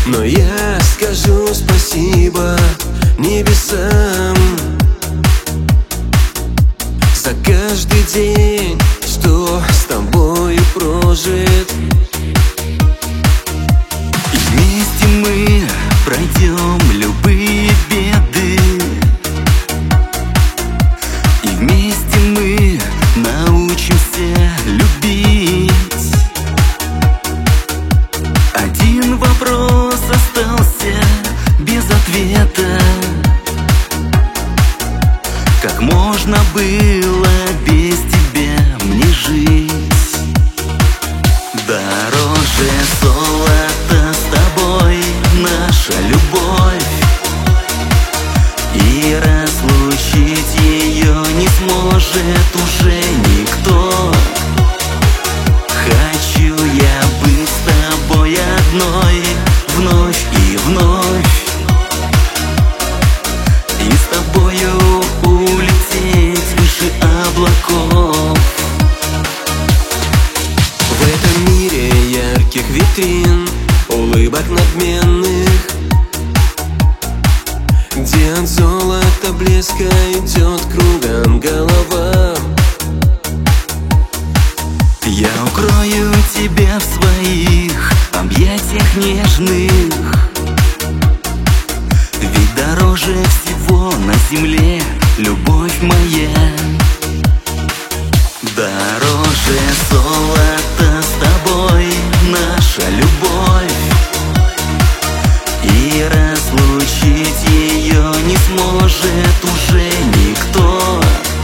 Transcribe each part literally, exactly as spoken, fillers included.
Но я скажу спасибо небесам за каждый день, что с тобою прожит. И вместе мы пройдем любые беды, и вместе мы научимся любить. Один вопрос остался без ответа: как можно было без тебя мне жить? Дороже золота с тобой наша любовь, и разлучить ее не сможет уже никто. Хочу я быть с тобой одной вновь и вновь, и с тобою улететь выше облаков. В этом мире ярких витрин, улыбок надменных, где от золота блеска идет кругом голова. Я укрою тебя в своих объятиях нежных, ведь дороже всего на земле любовь моя. Дороже золота с тобой наша любовь, и разлучить ее не сможет уже никто.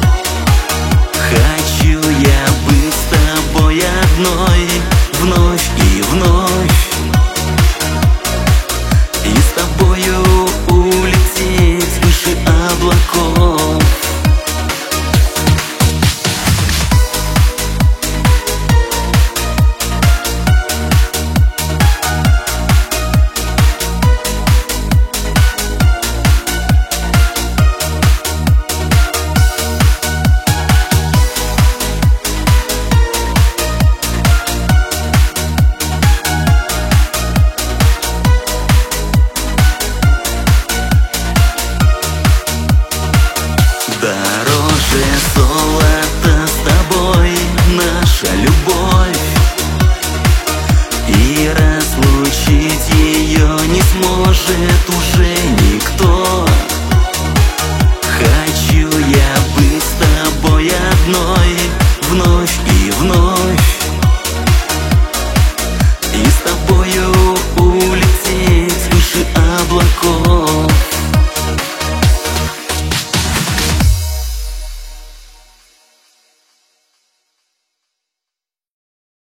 Хочу я быть с тобой одной вновь и вновь, и с тобою улететь выше облаков. Дороже золота с тобой наша любовь, и разлучить ее не сможет уже никто.